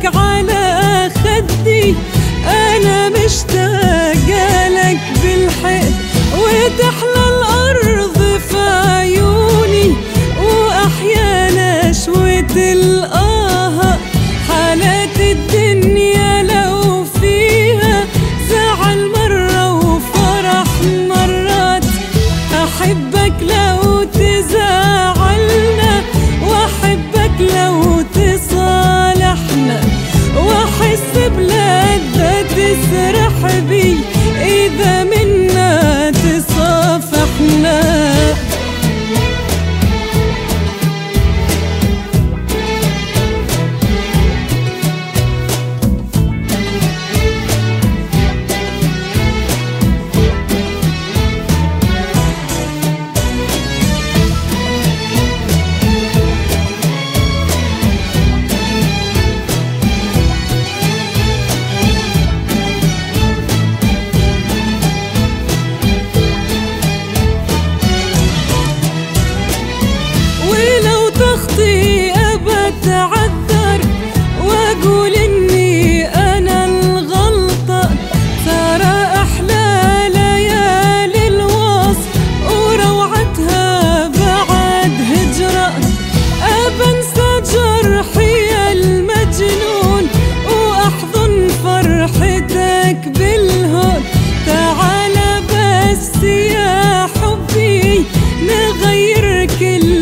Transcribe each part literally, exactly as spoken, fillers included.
على خدي، أنا مشتاقة لك بالحق، وتحلى الأرض في عيوني، وأحيا نشوة الآه. حالات الدنيا لو فيها زعل مرة وفرح مرات، أحبك لو تزعلنا، وأحبك لو تصالحنا، وأحس بلذة تسرح بي إذا منا تصافحنا. تخطي أبتعذر وأقول إني أنا الغلطة، ترى أحلى ليالي الوصل وروعتها بعد هجرة. أبنسى جرحي المجنون وأحضن فرحتك بالهون، تعال بس يا حبي نغير كل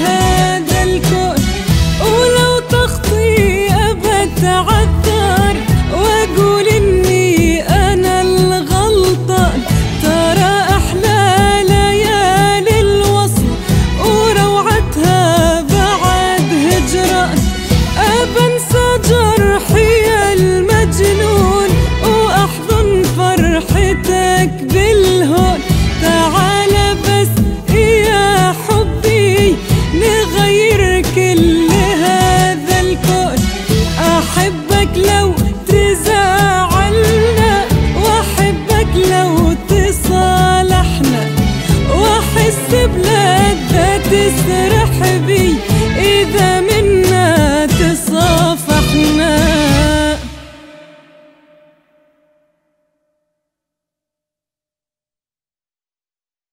تعذر وأقول إني أنا الغلطة، ترى أحلى ليالي الوصل وروعتها بعد هجرة. أبنسى جرحي المجنون وأحضن فرحتك بالهون، تعال بس يا حبي نغير كل هذا الكون. أحبك لو تزعلنا، وأحبك لو تصالحنا، وأحس بلذة تسرح بي إذا من